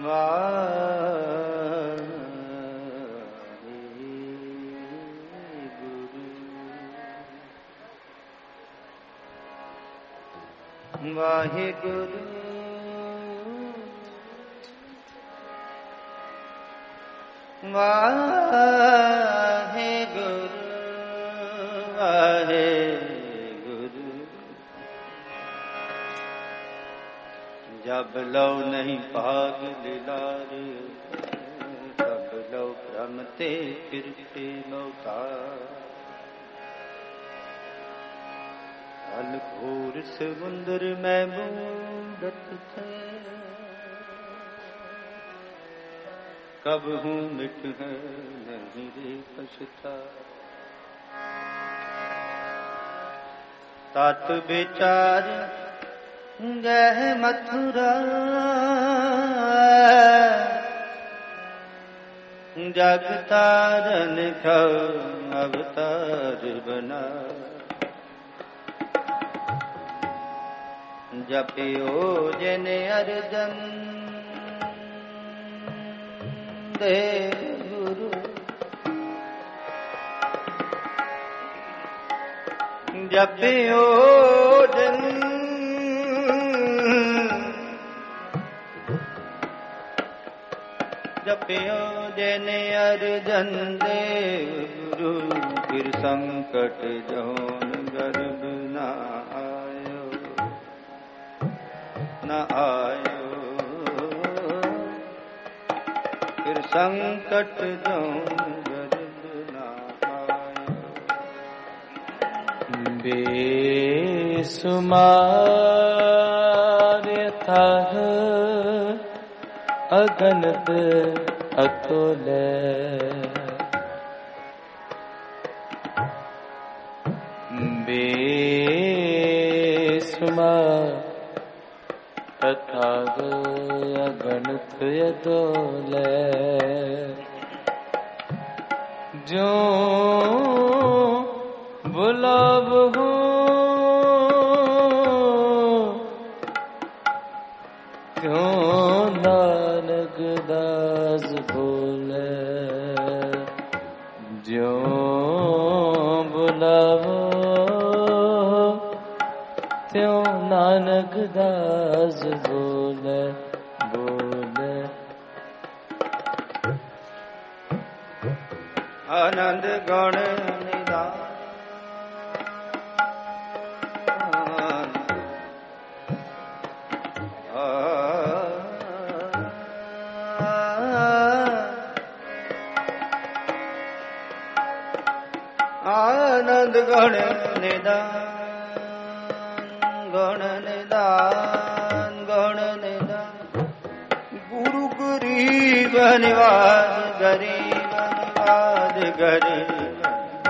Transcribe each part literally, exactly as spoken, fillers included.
वाहिगुरु वाहिगुरु वाहिगुरु जब लो नहीं भाग लिलारे तब लो भ्रमते फिरते नौका अलघोर समुंदर में बूढ़त थे कब हूँ मिट है नहीं रे पछता तात बेचार गह मथुरा जग तारन का अवतार बना जपियो जिन अर्जन देव गुरु जपियो जिन जपियो जिन अर्जन देव गुरु फिर संकट जौन गर्भ ना न आयो फिर संकट जो गर्भ न आयो बेसुमार था अगणित अतुल बेसुमार तथाग अगणित अतुल जो बुलाव हो क्यों नानक दास बोले जो बुलावो त्यों नानक दास बोले बोले आनंद गण निधान आनंद गण निधान गण निधान गण निधान गुरु गरीब निवाज गरीब निवाज गरीब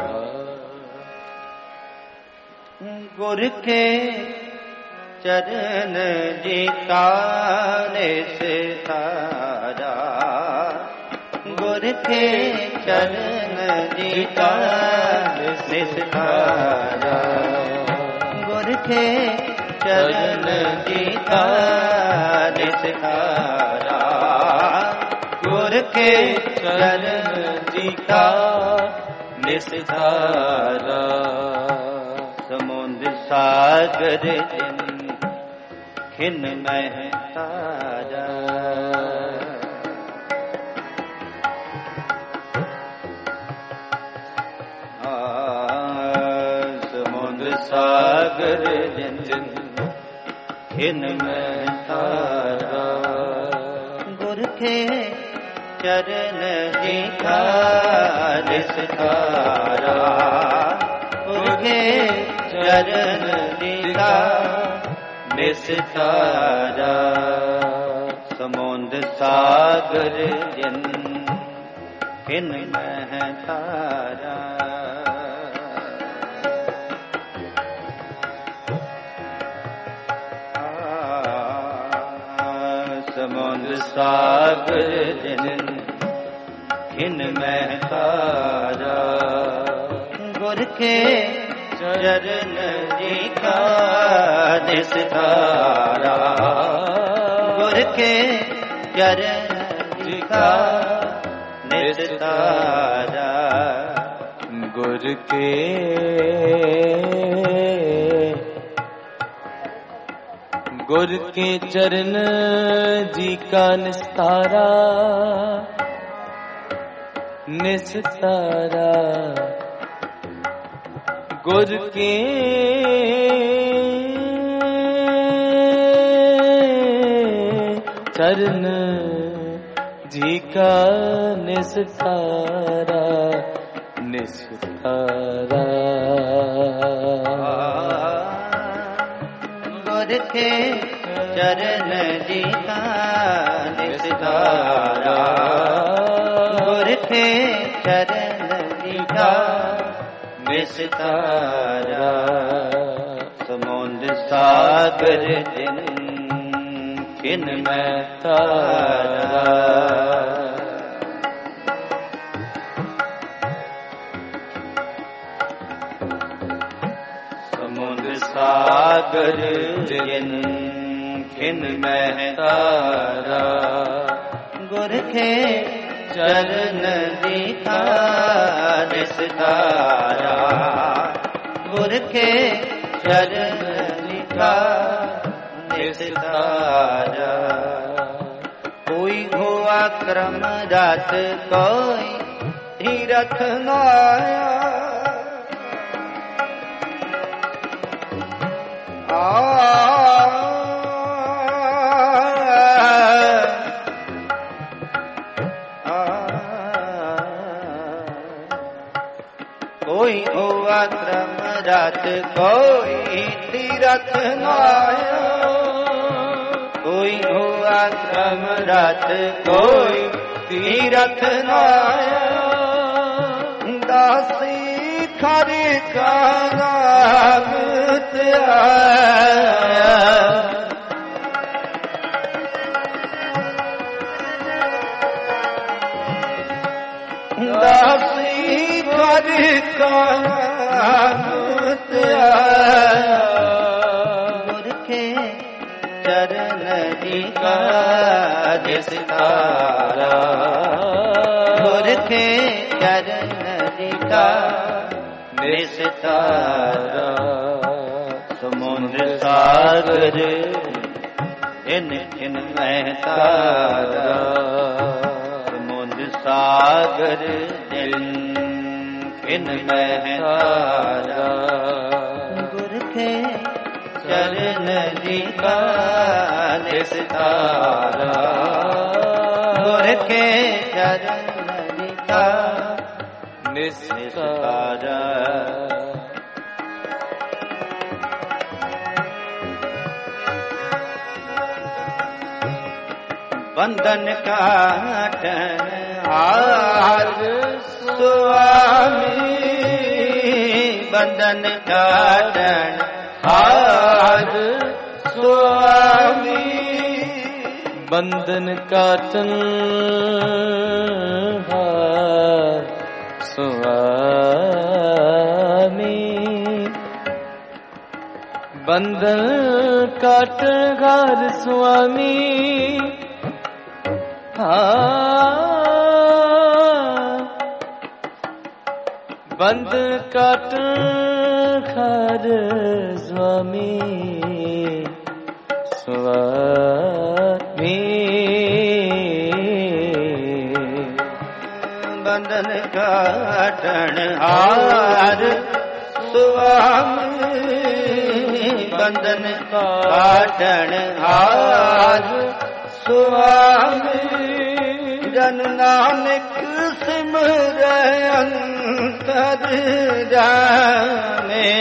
गुर के चरण जिताने से तारा गुर के चरण जिताने से तारा गुर के चरण जिताने से तारा गुर के चरण जिताने से तारा समुद्र सागर जिन खिन में तारा समुद्र सागर जिन खिन में तारा गुर के चरण जिताने से तारा गुर के चरण जिताने से तारा समुद्र सागर जिन खिन में तारा समुद्र सागर जिन खिन में तारा गुर के चरण जिताने से तारा गुर के चरण का निस्तारा। गुर के गुर के चरण जी का निस्तारा निस्तारा। गुर के चरण जी का निस्तारा निस्तारा। गुर के चरण जी का निस्तारा। गुर के चरण जी का निस्तारा। समुद्र सागर जिन किन में तारा। समुद्र सागर जिन किन में तारा। गुर के चरण दिखा निस्तारा। गुर के चरण दिखा निस्तारा। कोई हुआ क्रम जात कोई तीरथ नाया। कोई हुआ क्रम जात कोई तीरथ नाया। कोई हुआ क्रम जात कोई तीरथ नाया। दासी खर का नामत आया। दासी खर का नामत आया। गुर के चरण जी का निस्तारा। गुर के चरण जी का निस्तारा। समुद्र सागर इन इन में तारा। समुद्र सागर इन इन में तारा। गुर के चरण जी का निस्तारा। गुर के चरण जी का निस्तारा। बंधन काटन हार स्वामी। बंधन काटन हार स्वामी। बंधन काटन हार स्वामी। बंधन काटन हार स्वामी। बंद काट खर स्वामी स्वामी। बंधन काटन हार स्वामी। बंधन काटन हार स्वामी। जन नानक सिमर अंतर जाने।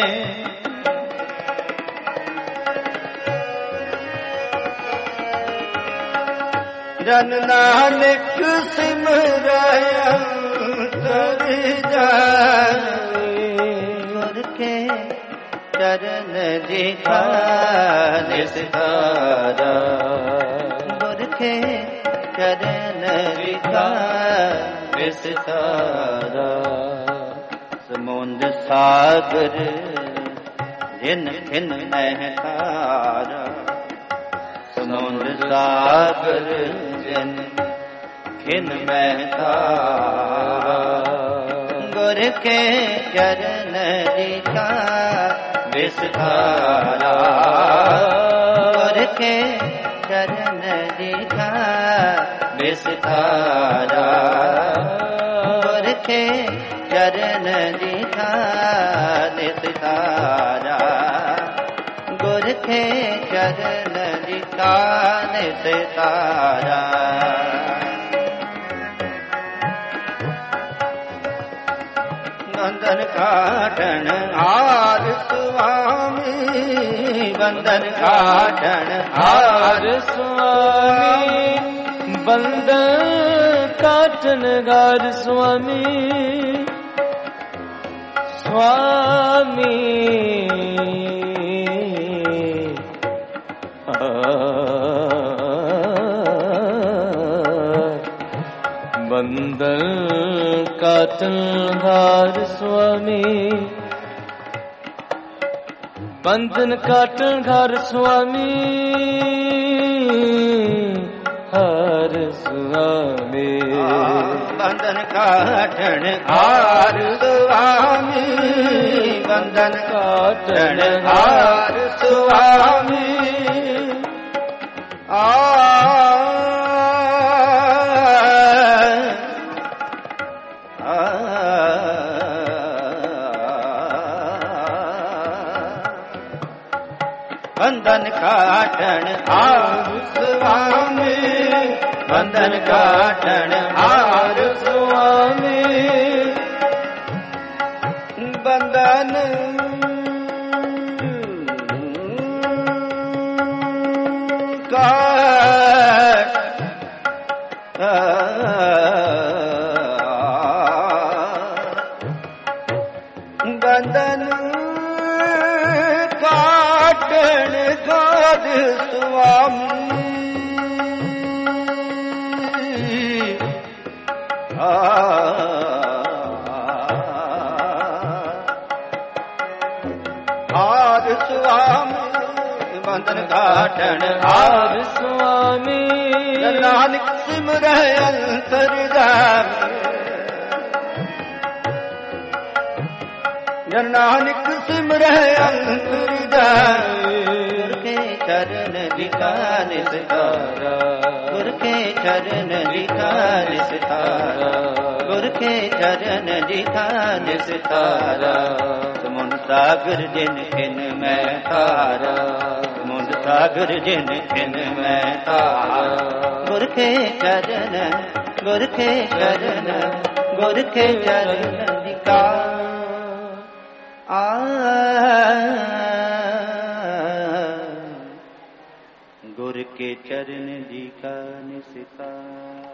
जन नानक सिमर अंतर जाने। गुर के चरण जी का निस्तारा। गुर के चरण जी का निस्तारा। समुद्र सागर जिन जिन में तारा। समुद्र सागर जिन खिन में तारा गुर के चरण दिखा विस्तारा गुर के चरण दिखा विस्तारा गुर के चरण दिखा निस्तारा गुर के चरण दिखा निस्तारा बंधन काटन हार स्वामी बंधन काटन हार स्वामी बंधन काटन हार स्वामी स्वामी बंधन काटन हार स्वामी बंधन काटन हार स्वामी हार स्वामी बंधन काटन हार स्वामी बंधन काटन हार स्वामी आ बंधन काटन हार स्वामी बंधन काटन हार स्वामी बंधन काट बंधन काटन हार स्वामी हार स्वामी बंधन काटन हार स्वामी नानक सिमर अंतर्यामी नानक सिमर अंतर्यामी गुर के चरण दिखा निस्तारा गुर के चरण दिखा निस्तारा गुर के चरण दिखा निस्तारा समुंद सागर जिन खिन में तारा समुंद सागर जिन खिन में तारा गुर के चरण गुर के चरण गुर के चरण दिखा आ गुर के चरण दिखा निस्तारा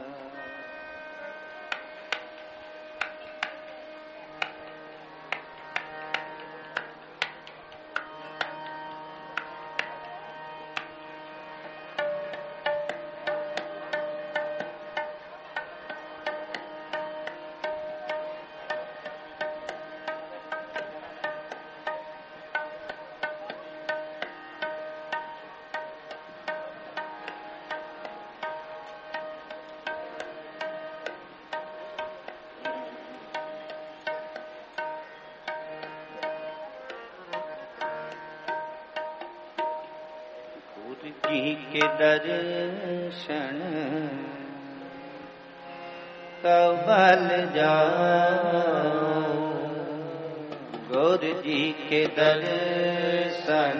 जी के दर्शन कबल जाओ गौर जी के दर्शन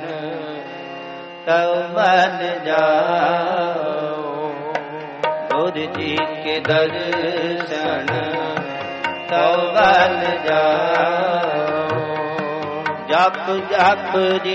कबल जाओ गौर जी के दर्शन कबल जाओ जप जप जी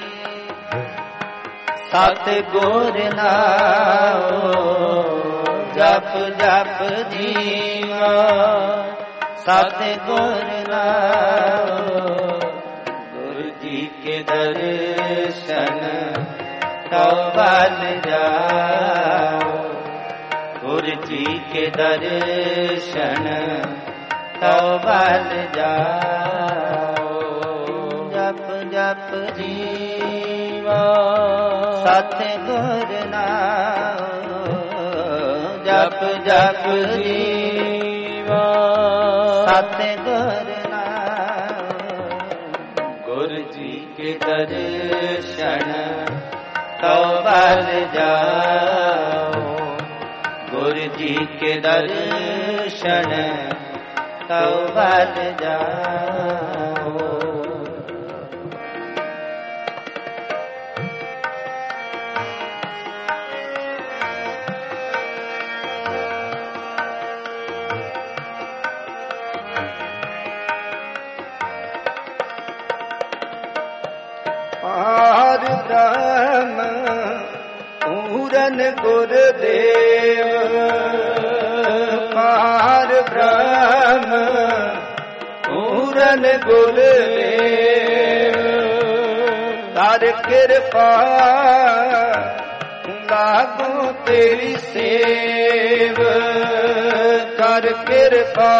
सत गुर नाओ जप जप जीवा सत गुर नाओ गुरु जी के दर्शन कबल जाओ गुरु जी के दर्शन कबल जाओ जप जप जीवा सत गुर नाओ जप जप जीवा सतगुर नाम। गुर जी के दर्शन तो बल जाओ, गुरु जी के दर्शन तो बल जाओ। पार ब्रह्म पूरन गुरुदेव, पार ब्रह्म पूरन गुरुदेव। तार कृपा लागू तेरी सेव, कर कृपा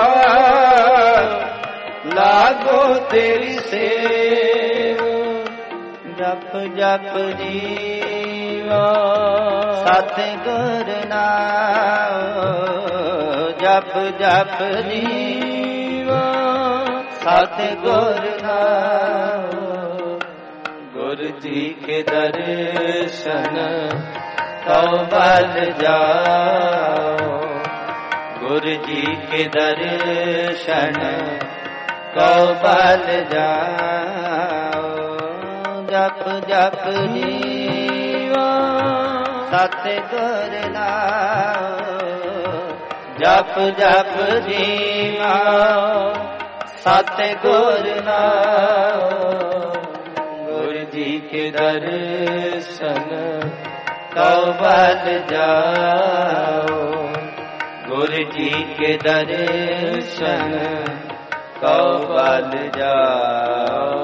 लागो तेरी सेव। जप जप जीवा सतगुर नाम, जप जप जीवा सतगुर नाम। गुरु जी के दर्शन तो बल जाओ, गुरु जी के दर्शन तो बल जाओ। जप जप जीवा सतगुर नाम, जप जप जीवा सतगुर नाम। गुरु जी के दर्शन तो बल जाओ, गुरु जी के दर्शन तो बल जाओ।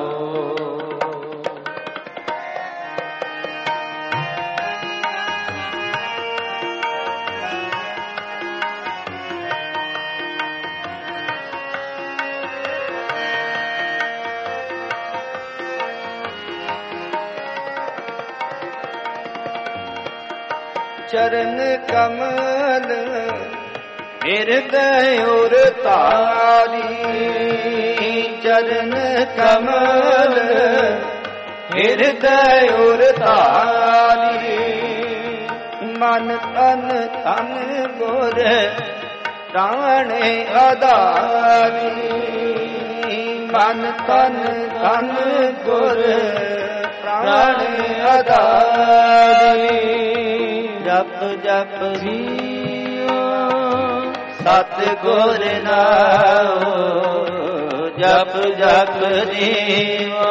चरण कमल हृदय और तारी, चरण कमल हृदय और तारी। मन तन तन गुर प्राण आधारी, मन तन तन गुर प्राण आधारी। जप जप जीवा सतगुर नाम, जप जप जीवा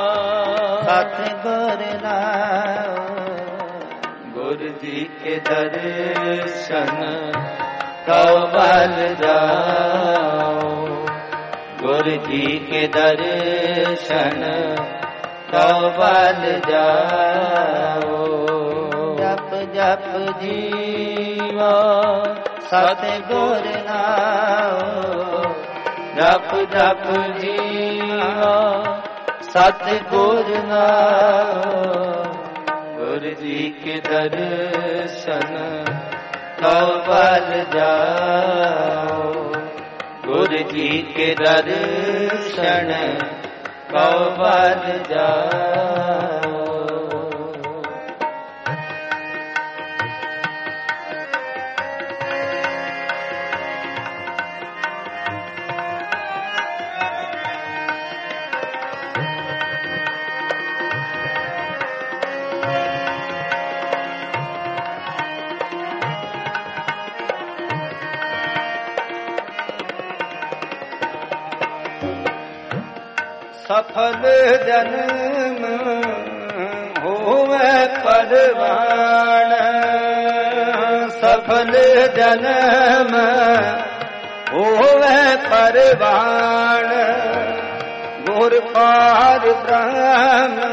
सतगुर नाम। गुरु जी के दर्शन तो बल जाओ, गुरु जी के दर्शन तो बल जाओ। जप जप जीवा सतगुर नाम, जप जप जीवा सतगुर नाम। गुरु जी के दर्शन तो बल जाओ, गुरु जी के दर्शन तो बल जाओ। सफल जन्म होवे परवान, सफल जन्म होवे परवान। गुर पार ब्रह्म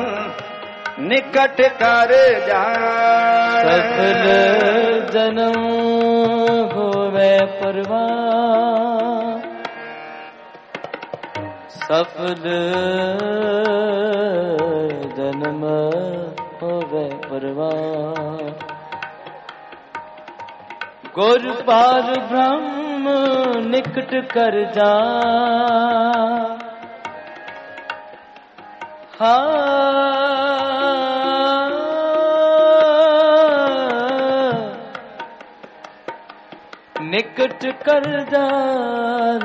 निकट कर जान, सफल जन्म होवे परवान। सफल जन्म होवे परवान। गुर पार ब्रह्म निकट कर जा हा निकट कर जान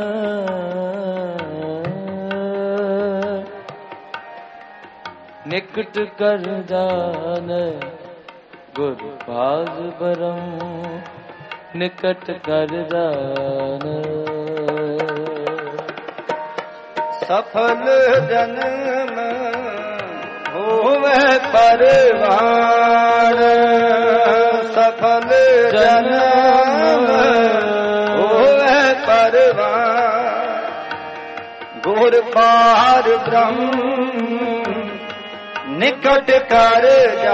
निकट कर जान गुर पार ब्रह्म निकट कर जान सफल जन्म होवे परवान सफल जन्म होवे परवान गुर पार ब्रह्म निकट कर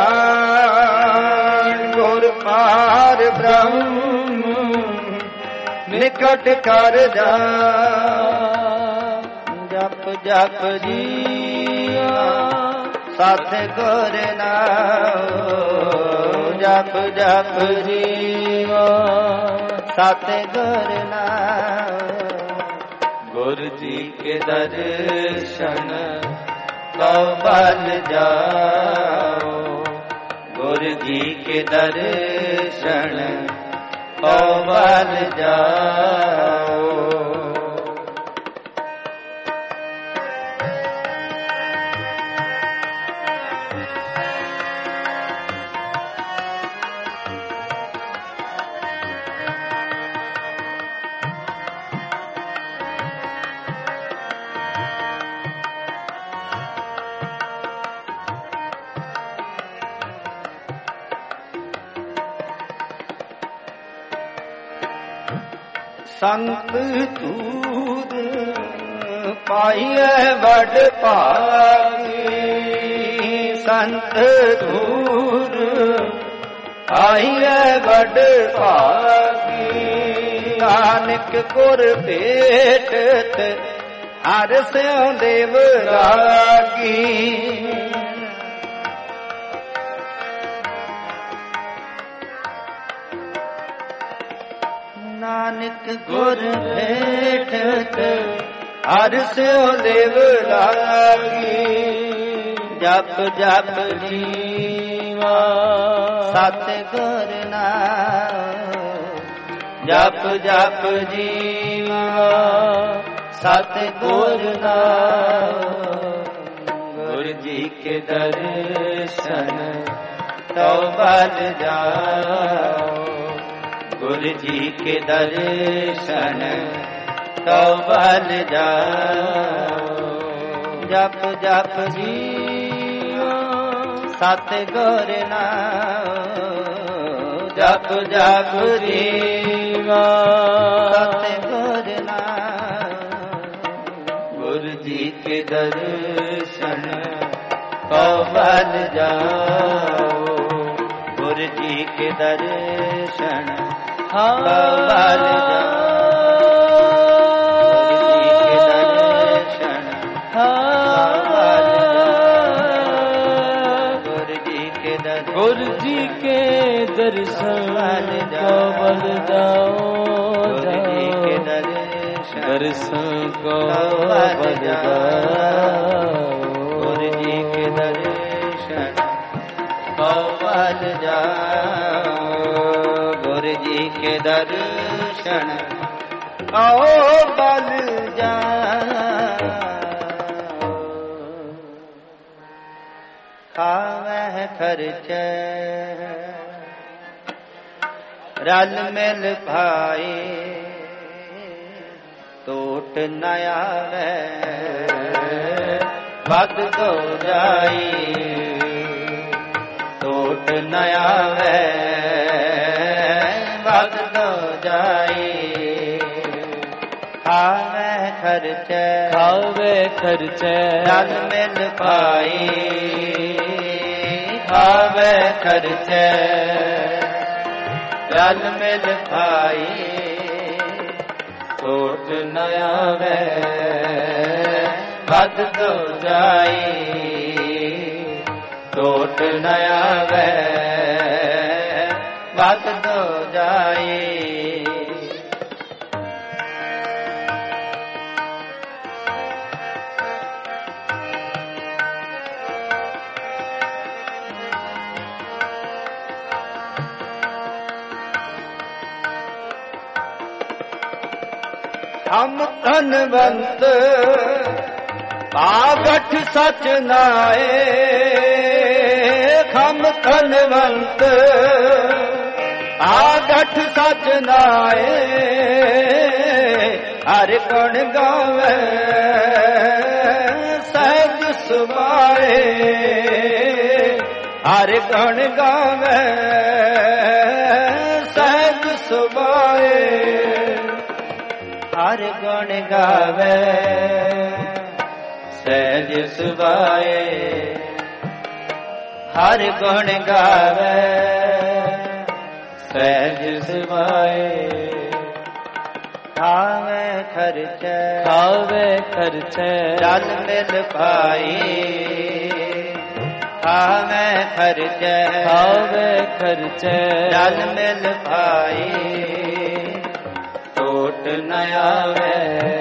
जान गुर पार ब्रह्म निकट कर जान जप जप जी साथ गुर नाम जप जप जी साथ गुर नाम गुरु जी के दर्शन को बल जाओ गुरु जी के दर्शन को बल जाओ संत दूध पाइए बड़ भागी संत दूध पाइए बड़ भागी नानक गुर भेटत हर स्यों देव रागी नानक गुर भेटत हर स्यों देव लागी जप जप जीवा सत गुर नाम जप जप जीवा सत गुर नाम गुरु जी के दर्शन तो बल जाओ गुरु जी के दर्शन तो बल जाओ जप जप जी सत गुर नाम जप जप जीवा सत गुर नाम गुरु जी के दर्शन तो बल जाओ गुरु जी के दर्शन बल गुरु जी के दर्शन गुरु जी के दर्शन को बल जाओ गुरु जी के दर्शन दर्शन को बल जाओ गुरु जी के दर्शन को बल जाओ गुरु जी के दर्शन आओ बल जाओ खावह खर्चे रल मिल भाई टोट न आवे वक्त तो जाई टोट न आवे वक्त तो जाई खावे खर्चे खावे खर्चे रल मिल भाई खावे खर्चे रल मिल भाई टोट न आवे वक्त तो जाई टोट न आवे बात दो जाए। हम धनवंत पागठ सच नाए, हम धनवंत पागठ सच नाए, हर गुण गावे सहज सुभाए, हर गुण गावे सहज सुभाए, हर गुण गावे सहज सुभाए, हर गुण गावे सहज सुभाए। खावे खर्चे खावे खर्चे जल मिल पाई, खावे खर्चे खावे खर्चे जल मिल पाई, टोट न आवे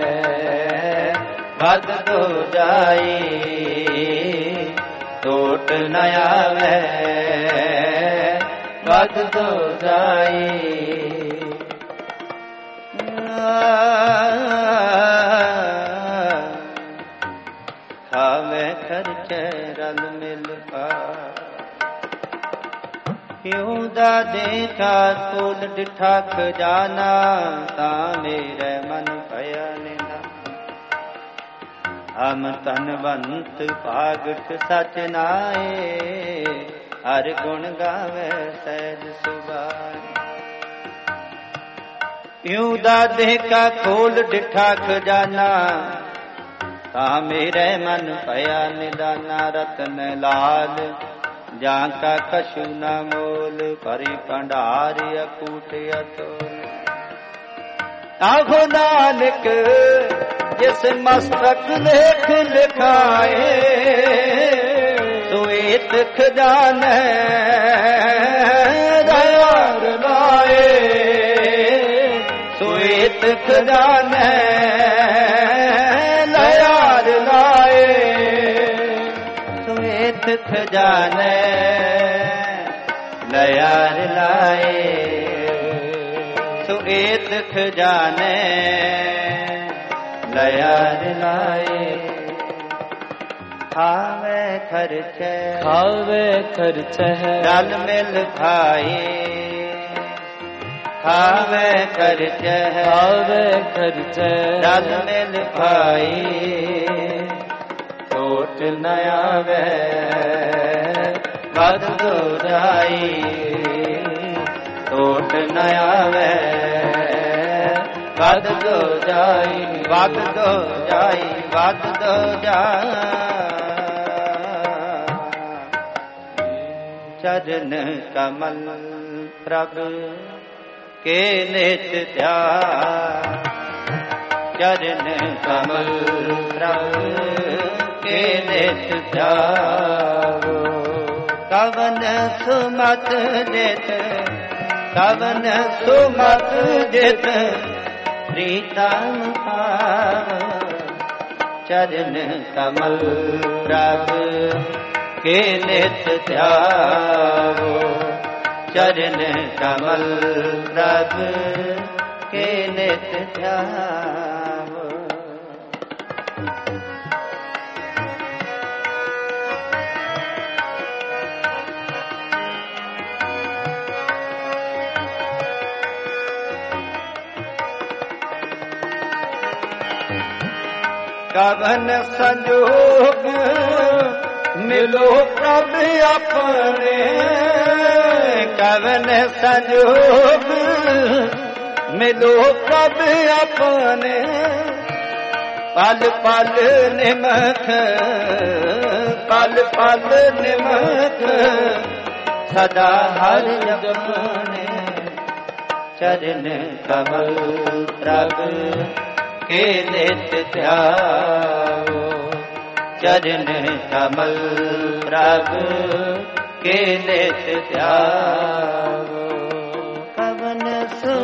बद दो जाई, टोट न आवे बद दो जाई। खावे खर्चे रल मिल पाई, क्यों दा देखा तोल डिठा खजाना, ता मेरे मन भया निना। हम तनवंत पागठ सच नाए, हर गुण गावे सहज सुभाए। क्यों दा देखा खोल डिठा खजाना, ता मेरे मन भया निदाना। रतन लाल जाका कछु न मोल, भरी भंडार अकूट अतोल। आहो नानक जिस मस्तक लेख लिखाए, सुएत खजाने दयार लाए, सुएत खजाने दयार लाए, सुएत खजाने दयार लाए, सुएत खजाने दयार लाए। खावे खर्चे खावे खर्चे रल मिल खाए, खावे खर्चे खावे खर्चे रल मिल खाए, टोट न आवे बद दो जाई, टोट न आवे बद दो जाई, बद दो जाई, बद दो जाई। चरण कमल प्रभु के नित ध्यान, चरण कमल प्रभु के नित ध्यान। कवन सुमत जित, कवन सुमत जित प्रीतम पाव, चरण कमल प्रभु के नित ध्यावो, चरण कमल प्रभु के नित ध्यावो। कवन संजोग मिलो प्रभु अपने, कवन संजोग मिलो प्रभु अपने। पल पल निमख, पल पल निमख सदा हर जपने। चरण कमल प्रभु के नित ध्याओ, चरण कमल प्रभु के नित ध्याओ।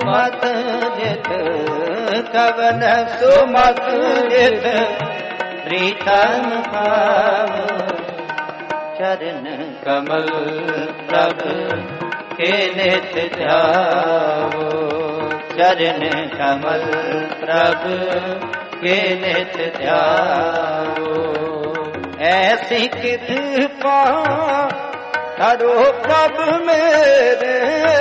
ਸੁਮਤ ਜਿਤ ਕਵਨ ਸੁਮਤ ਜਿਤ ਪ੍ਰੀਤਮ ਭਾਵ ਚਰਨ ਕਮਲ ਪ੍ਰਭ ਕੇ ਨਿਤ ਧਿਆਵੋ ਚਰਨ ਕਮਲ ਪ੍ਰਭ ਕੇ ਨਿਤ ਧਿਆਵੋ ਐਸੀ ਕਿਰਪਾ ਕਰੋ ਪ੍ਰਭ ਮੇਰੇ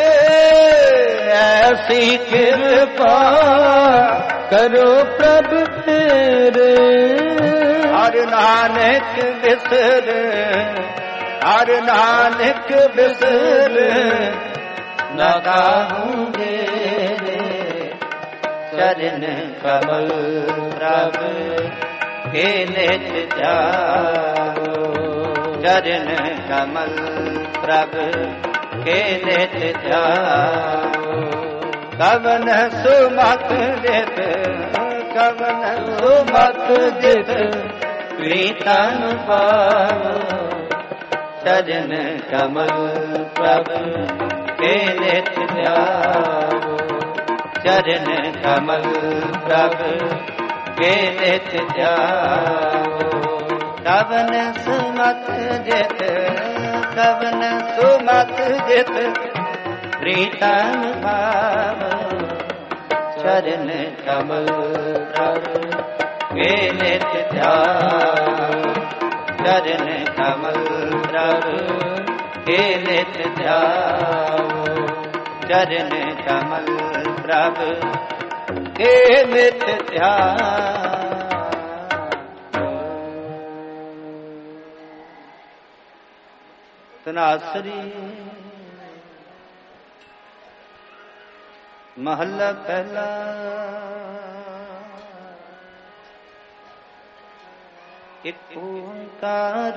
ਐਸੀ ਕਿਰਪਾ ਕਰੋ ਪ੍ਰਭ ਮੇਰੇ ਹਰ ਨਾਨਕ ਬਿਸਰ ਹਰ ਨਾਨਕ ਬਿਸਰ ਨਾ ਕਾਹੂੰਗੇ ਚਰਨ ਕਮਲ ਪ੍ਰਭ ਕੇ ਨਿਤ ਜਾਓ ਚਰਨ ਕਮਲ ਪ੍ਰਭ ਕੇ ਨਿਤ ਜਾਓ ਕਵਨ ਸੁਮਤ ਜਿਤ ਕਵਨ ਸੁਮਤ ਜਿਤ ਪ੍ਰੀਤਮ ਭਾਵ ਚਰਨ ਕਮਲ ਪ੍ਰਭ ਕੇ ਨਿਤ ਜਾਓ ਚਰਨ ਕਮਲ ਪ੍ਰਭ ਕੇ ਨਿਤ ਜਾਓ ਕਵਨ ਸੁਮਤ ਜਿਤ ਕਵਨ ਸੁਮਤ ਜਿਤ ਪ੍ਰੀਤਮ ਭਾਵ ਚਰਨ ਕਮਲ ਪ੍ਰਭ ਕੇ ਨਿਤ ਧਿਆਵੋ ਚਰਨ ਕਮਲ ਪ੍ਰਭ ਕੇ ਨਿਤ ਧਿਆਵੋ ਚਰਨ ਕਮਲ ਪ੍ਰਭ ਕੇ ਨਿਤ ਧਿਆਵੋ ਤਨਾਸਰੀ ਮਹੱਲਾ ਪਹਿਲਾ ਇੱਕ ਓੰਕਾਰ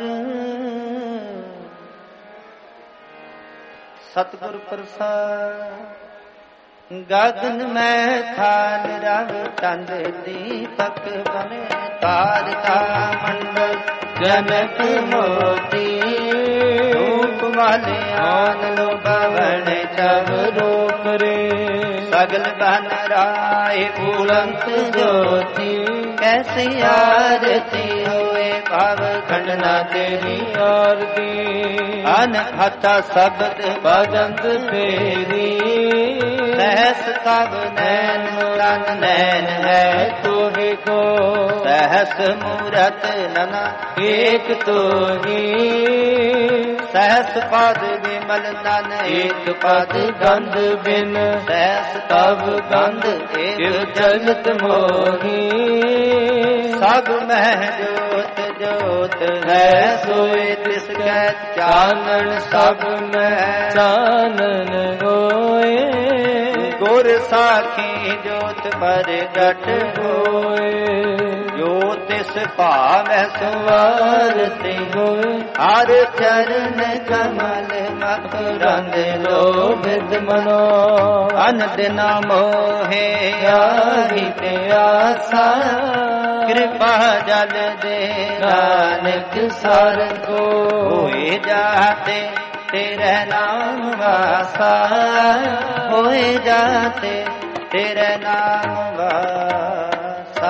ਸਤਿਗੁਰ ਪ੍ਰਸਾਦ ਗਗਨ ਮੈਂ ਥਾਨ ਰਵ ਚੰਦ ਦੀਪਕ ਬਨੇ ਤਾਰਕਾ ਮੰਡਲ ਜਨਕ ਮੋਤੀ ਰੂਪ ਵਾਲੇ ਆਨ ਲੋ ਬਵਨ ਚਵ ਰੂਪ ਰੇ ਸਗਲ ਬਨ ਰਾਏ ਬੁਲੰਤ ਜੋਤੀ ਕੈਸੀ ਆਰਤੀ ਹੋਏ ਭਵ ਖੰਡਨਾ ਤੇਰੀ ਆਰਤੀ ਅਨਹਤਾ ਸ਼ਬਦ ਭਜੰਤ ਤੇਰੀ ਸਹਸ ਤਬ ਨੈਣ ਤਨ ਨੈਣ ਹੈ ਤੋਹਿ ਕੋ ਸਹਸ ਮੂਰਤ ਨਨਾ ਏਕ ਤੋਹੀ ਸਹਸ ਪਦ ਵਿਮਲ ਤਨ ਏਕ ਪਦ ਗੰਧ ਬਿਨ ਸਹਸ ਤਬ ਗੰਧ ਏਕ ਜਗਤ ਮੋਹੀ ਸਭ ਮਹਿ ਜੋਤ ਜੋਤ ਹੈ ਸੋਇ ਤਿਸ ਕੈ ਚਾਨਣ ਸਭ ਮਹਿ ਚਾਨਣ ਹੋਏ ਗੁਰ ਸਾਖੀ ਜੋਤ ਪ੍ਰਗਟ ਹੋਏ ਜੋ ਤਿਸ ਭਾਵੈ ਸਵਾਰਤੇ ਹੋਏ ਹਰ ਚਰਨ ਕਮਲ ਮਕਰੰਦ ਲੋਭਿਤ ਮਨੋ ਅਨ ਦਿਨ ਮੋਹੇ ਆਹੀ ਤੇ ਆਸਾ ਕਿਰਪਾ ਜਲ ਦੇ ਨਾਨਕ ਸਰ ਕੋ ਹੋਏ ਜਾਤੇ तेरे नाम वासा होए जाते तेरे नाम वासा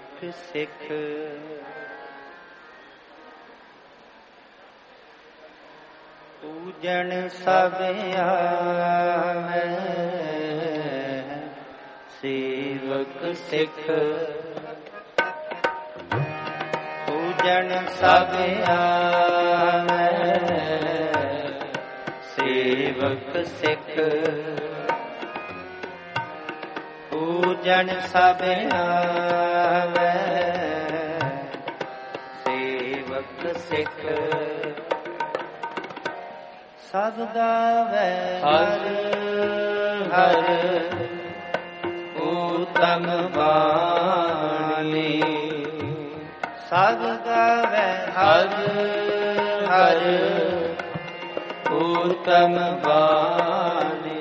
सेवक सिख पूजन सब आवे सेवक सिख पूजन सब आवे सेवक सिख पूजन सब आवे सेवक सिख सब गावे हर हर उत्तम वाणी सब गावे हर हर उत्तम वाणी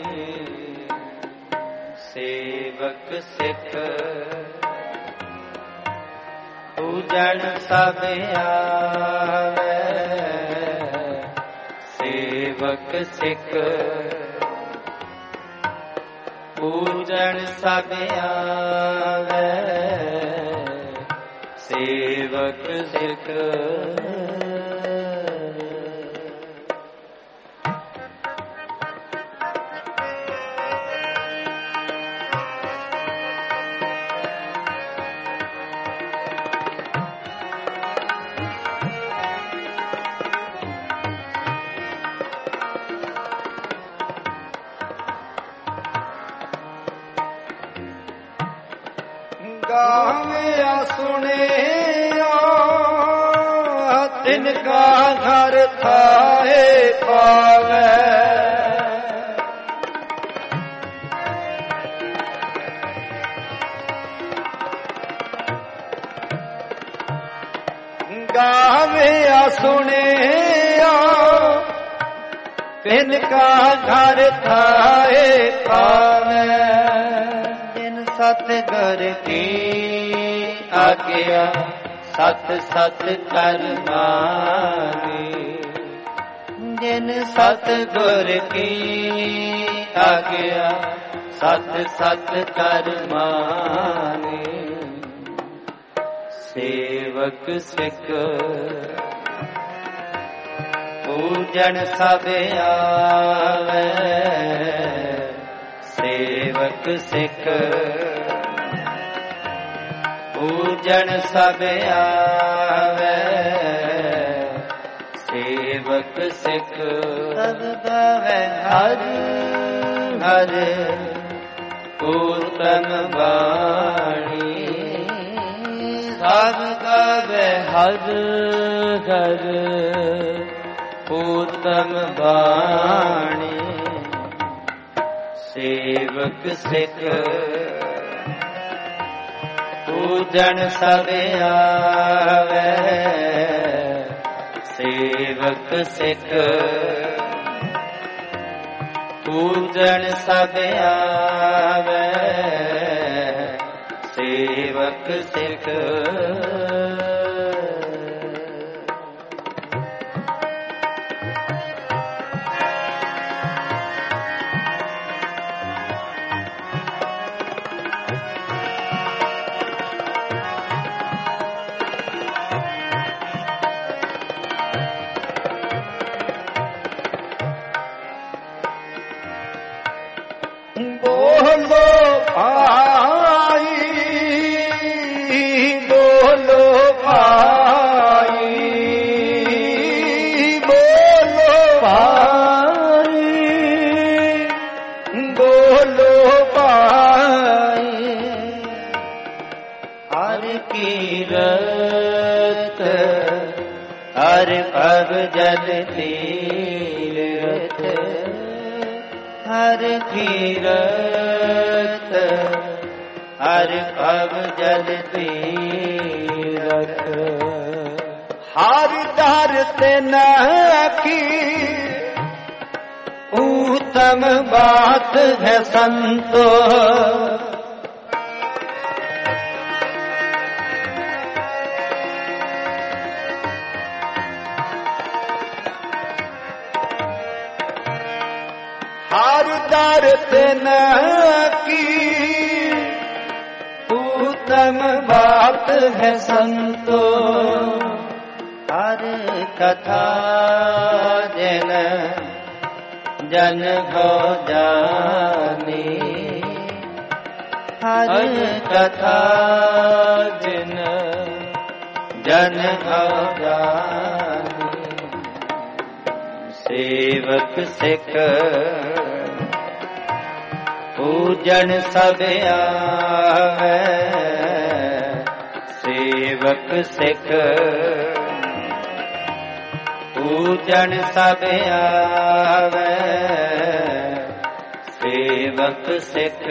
सेवक सिख पूजन सब आवे सेवक सिख पूजन सब आवे सेवक सिख गाविया सुने तिनका घर थाए पावे गाविया सुने तिनका घर थाए पावे सतगुर की आज्ञा सत सत कर मानी जिन सतगुर की आज्ञा सत सत कर मानी सेवक सिख पूजन सब आवे सेवक सिख पूजन सब आवे सेवक सिख सब गावे हर हर उत्तम वाणी सब गावे हर हर उत्तम वाणी सेवक सिख पूजन सब आवे सेवक सिख पूजन सब आवे सेवक सिख बोलो भाई बोलो भाई बोलो भाई बोलो भाई हर कीरत हर भव जल तीरथ हर तीरथ हर भव जल तीरथ हर दर ते नखी उत्तम बात है संतो हर दर ते नखी उत्तम बात है संतो, हर कथा जिन जन हो जानी, हर कथा जिन जन हो जानी। सेवक सिख पूजन सब आवे, सेवक सिख पूजन सब आवे, सेवक सिख।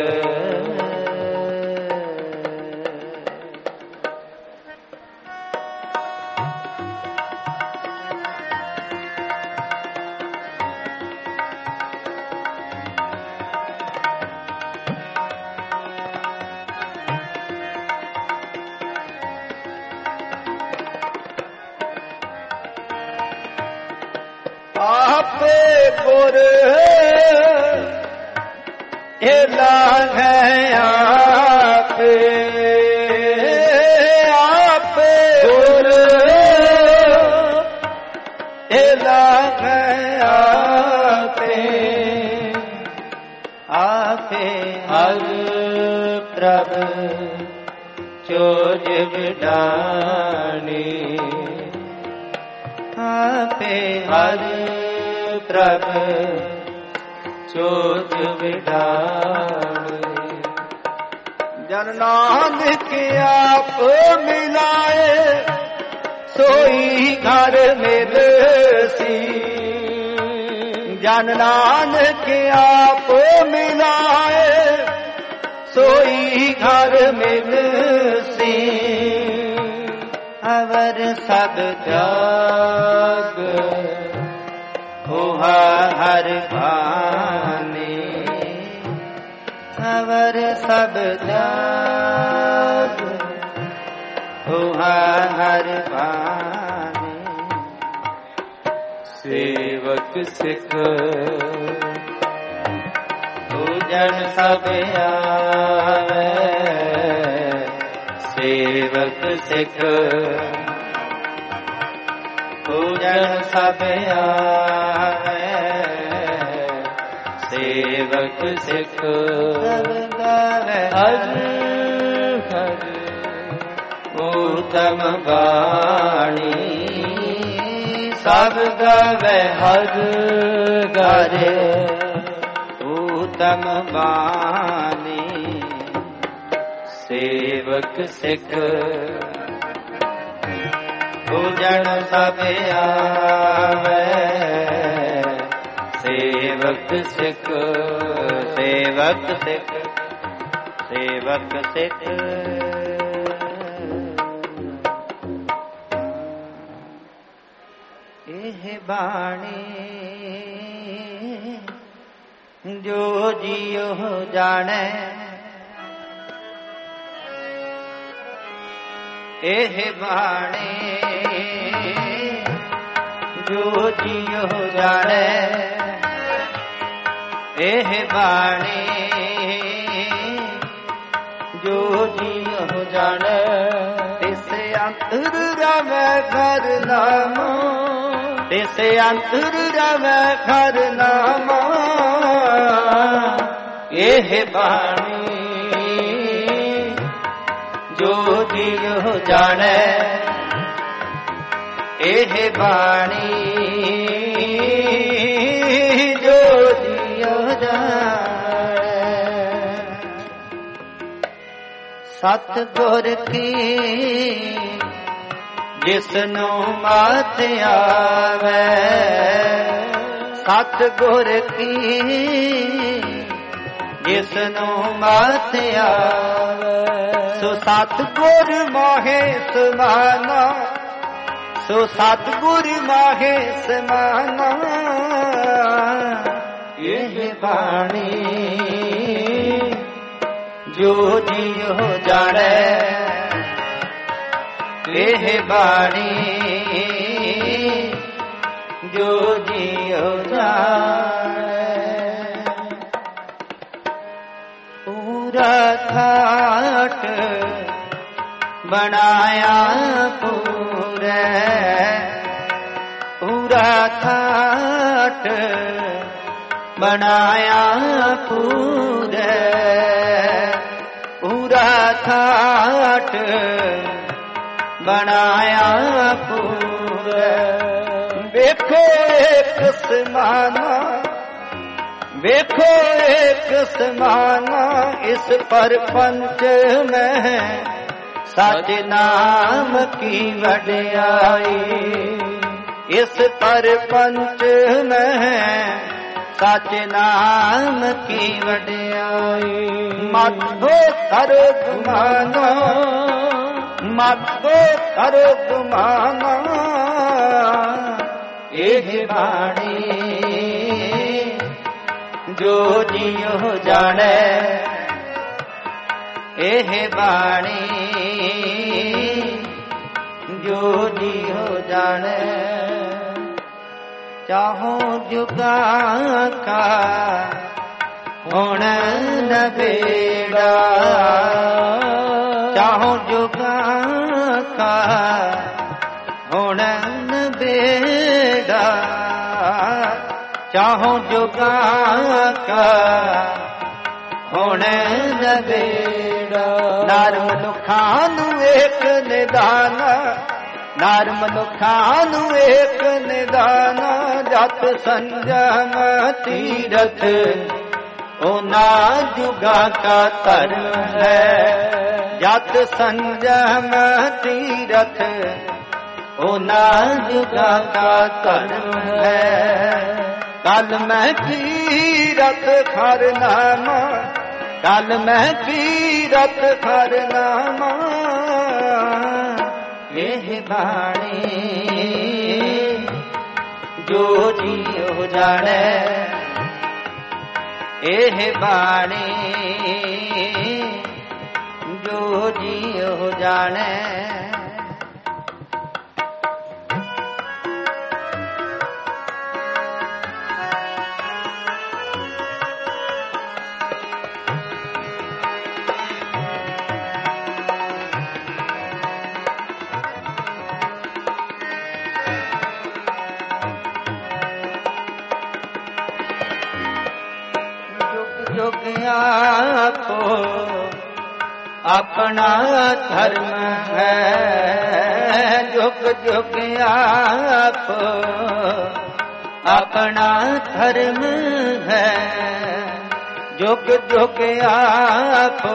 आपे गुर एला है आपे, आपे गुर एला है आपे, आपे हर प्रभ चोज विडानी, आपे हर प्रभ चोज विडानी। जन नानक आप मिलाए सोई घर मिल सी, जन नानक आप मिलाए सोई घर मिल सी। अवर सब त्याग हुआ हर भानी, अवर सब त्याग हुआ हर भानी। सेवक सिख पूजन सब आवे, सेवक सिख पूजन सब आवे, सेवक सिख। सब गावे हर हर उत्तम वाणी, सब गावे हर गारे उत्तम वाणी। सेवक सिख पूजन सब आवे, सेवक सिख सेवक सिख सेवक सिख। एह बाणी जो जियो जाने, एह बाणी जो जियो जाने, एह बाणी जो जियो जाने। तिस अंतर रवै घर नामा, तिस अंतर रवै घर नामा। एह बाणी जो जियो जाने, एह बाणी जो जियो जाने। सतगुर की जिसनु मत आवे, सतगुर की जिसनु मत आवे। सो सतगुर माहे समाना, सो सतगुर माहे समाना। यह बाणी जो जियो जाने, यह बाणी जो जियो जाने। पूरा ठाट ਬਣਾਇਆ ਪੂਰੇ ਪੂਰਾ ਠਾਠ ਬਣਾਇਆ ਪੂਰੇ ਪੂਰਾ ਠਾਠ ਬਣਾਇਆ ਪੂਰੇ ਵੇਖੋ ਇੱਕ ਸਮਾਨਾ ਵੇਖੋ ਇੱਕ ਸਮਾਨਾ ਇਸ ਪਰਪੰਚ ਮੈਂ ਸਚ ਨਾਮ ਕੀ ਵਡਿਆਈ ਇਸ ਪਰਪੰਚ ਮੈਂ ਸਚ ਨਾਮ ਕੀ ਵਡਿਆਈ ਮਤੋ ਤਰਜਮਾਨਾ ਮਤੋ ਤਰਜਮਾਨਾ ਇਹ ਬਾਣੀ ਜੋ ਜੀਉ ਜਾਣੈ ਇਹ ਬਾਣੀ ਜੋ ਜੀਉ ਜਾਣੈ ਚਾਹੋ ਜੁਗਾ ਕਾ ਹੁਣ ਨਬੇੜਾ ਚਾਹੋ ਜੁਗਾ ਕਾ ਹੁਣ ਨਬੇੜਾ ਚਾਹੋ ਜੁਗਾ ਕਾ ਹੁਣ ਨਬੇੜਾ ਨਰ ਮਨੁੱਖਾਂ ਨੂੰ ਏਕ ਨਿਦਾਨ ਨਰ ਮਨੁੱਖਾਂ ਨੂੰ ਏਕ ਨਿਦਾਨ ਜਤ ਸੰਜਮ ਤੀਰਥ ਉਹਨਾਂ ਜੁਗਾ ਕਾ ਧਰਮ ਹੈ ਜਤ ਸੰਜਮ ਤੀਰਥ ਉਹਨਾਂ ਜੁਗਾ ਕਾ ਧਰਮ ਹੈ ਕਲ ਮੈਂ ਕੀਰਤ ਖਰ ਨਾਮਾ ਕਲ ਮੈਂ ਕੀਰਤ ਖਰ ਨਾਮਾ ਇਹ ਬਾਣੀ ਜੋ ਜੀਉ ਜਾਣੈ ਇਹ ਬਾਣੀ ਜੋ ਜੀਉ ਜਾਣੈ को अपना धर्म है जुग जुग आपो अपना धर्म है जुग जुग आपो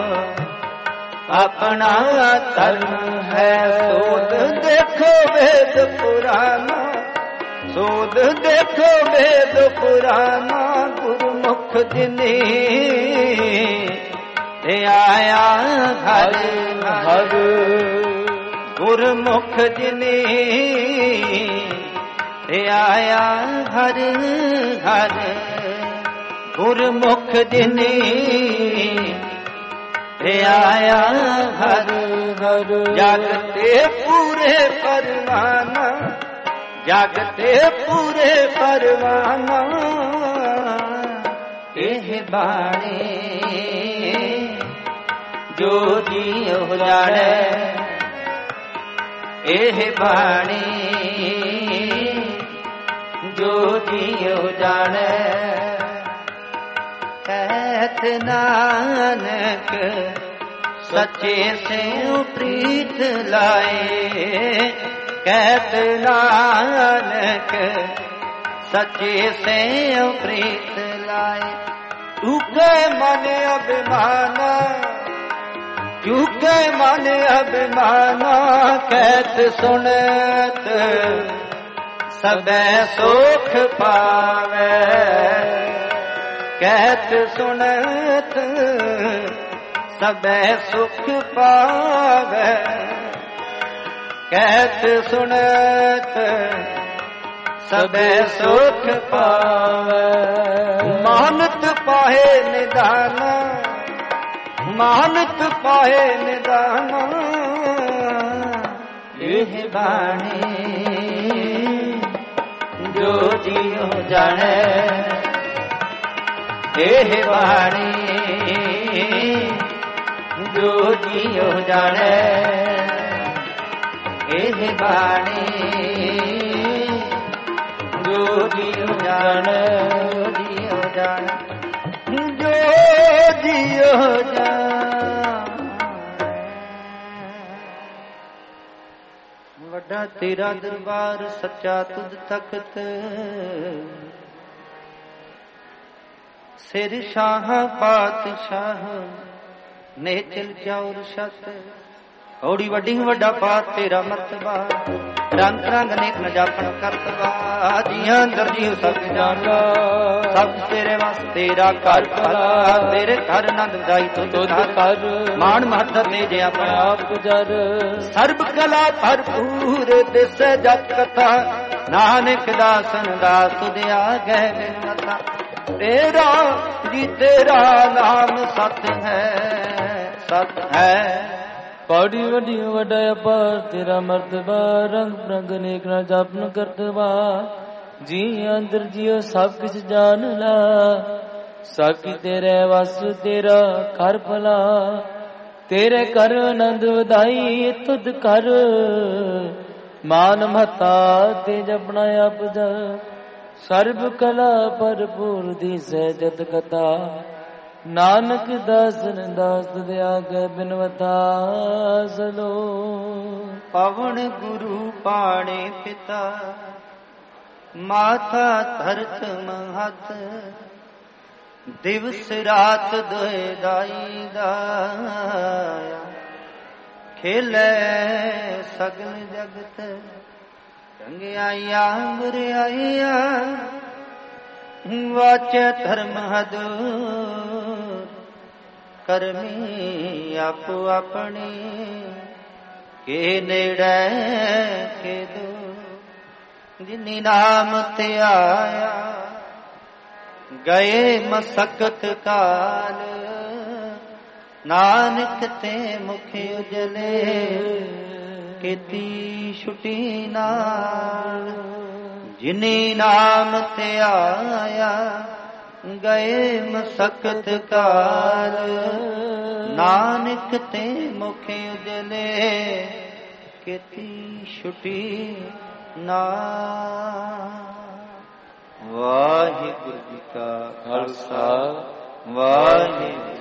अपना धर्म है सोद देखो वेद पुराना सोद देखो वेद पुराना गुरुमुख जिनी आया घर घर गुरुमुख जिनी आया घर घर गुरुमुख जिनी आया घर घर जागते पूरे परवाना जागते पूरे परवाना एह बाणी जो जीउ जाने एह बाणी जो जीउ जाने कहत नानक सच्चे से प्रीत लाए कहत नानक सच्चे से प्रीत लाए चूके मन अभिमान चूके मन अभिमान कहत सुनत सबे सुख पावे कहत सुनत सबे सुख पावे कहत सुनत सबे सुख पावे मानत पाहे निदान मानत पाहे निदान यह बाणी जो जीउ जाने यह बाणी ਜੋ ਜੀਉ ਜਾਣੈ ਇਹ ਬਾਣੀ ਜੋ ਜੀਉ ਜਾਣੈ ਜੀਉ ਜਾਣੈ ਜੋ ਜੀਉ ਜਾਣੈ। ਵੱਡਾ ਤੇਰਾ ਦਰਬਾਰ ਸੱਚਾ ਤੁਧ ਤਖਤ ਸਿਰ ਸ਼ਾਹ ਪਾਤਸ਼ਾਹ ਨੇਚਲ ਚੌਰ ਛਤ ਔੜੀ ਵੱਡੀ ਵੱਡਾ ਪਾਤ ਤੇਰਾ ਮਰਤਬਾ ਰੰਗ ਰੰਗ ਅਨੇਕ ਨ ਜਾਪਣ ਕਰਤਵਾ ਜੀਆਂ ਅੰਦਰ ਜੀਉ ਸਭ ਜਾਣਦਾ ਸਭ ਤੇਰੇ ਵਾਸ ਤੇਰਾ ਘਰ ਭਲਾ ਤੇਰੇ ਘਰ ਆਨੰਦ ਦਾਈ ਤੁਧ ਘਰ ਮਾਣ ਮਹੱਤ ਤੇ ਜੇ ਆਪਣਾ ਆਪ ਜਰ ਸਰਬ ਕਲਾ ਭਰਪੂਰ ਦਿਸ ਜਤ ਕਥਾ ਨਾਨਕ ਦਾਸਨ ਦਾਸ ਤੁਧ ਆਗੈ ਬਿਨ ਮਤਾ ਤੇਰਾ ਜੀ ਤੇਰਾ ਨਾਮ ਸਤ ਹੈ ਸਤ ਹੈ। ਪੌੜੀ ਵੱਡੀ ਵੱਡਾ ਅਪਾਰ ਤੇਰਾ ਮਰਤਬਾ ਰੰਗ ਰੰਗ ਅਨੇਕ ਨਾ ਜਾਪਨ ਕਰਤਵਾ ਜੀ ਅੰਦਰ ਜੀਉ ਸਭ ਕਿਛ ਜਾਣ ਲਾ ਸਾਕੀ ਤੇਰੇ ਵਸ ਤੇਰਾ ਘਰ ਭਲਾ ਤੇਰੇ ਘਰ ਆਨੰਦ ਵਧਾਈ ਤੁਧ ਕਰ ਮਾਨ ਮਹਤਾ ਤੇ ਜਪਣਾ ਆਪ ਜਾ ਸਰਬ ਕਲਾ ਭਰਪੂਰ ਦੀ ਸਹਿਜਤ ਕਥਾ ਨਾਨਕ ਦਾਸਨ ਦਾਸ ਤੁਧ ਆਗੈ ਬਿਨਵਤਾ ਸਲੋ। ਪਵਨ ਗੁਰੂ ਪਾਣੇ ਪਿਤਾ ਮਾਥਾ ਧਰਤ ਮਹਤ ਦਿਵਸ ਰਾਤ ਦੋਇ ਦਾਈ ਦਾਇਆ ਖੇਲੇ ਸਗਲ ਜਗਤ ਚੰਗਿਆਈਆ ਬੁਰਿਆਈਆ ਵਾਚੈ ਧਰਮ ਹਦੂਰ ਕਰਮੀ ਆਪੋ ਆਪਣੀ ਕੇ ਨੇੜੇ ਕੇ ਦੂਰ ਜਿਨੀ ਨਾਮ ਤੇ ਆਇਆ ਗਏ ਮਸਕਤ ਕਾਲ ਨਾਨਕ ਤੇ ਮੁਖ ਉਜਲੇ ਕੀਤੀ ਛੁਟੀ ਨਾਲ ਜਿਨੀ ਨਾਮ ਤੇ ਆਇਆ ਗਏ ਮਸਕਤ ਕਾਲ ਨਾਨਕ ਤੇ ਮੁਖ ਉਜਲੇ ਕੀਤੀ ਛੁਟੀ ਨਾਲ। ਵਾਹਿਗੁਰੂ ਜੀ ਕਾ ਖਾਲਸਾ ਵਾਹਿਗੁਰੂ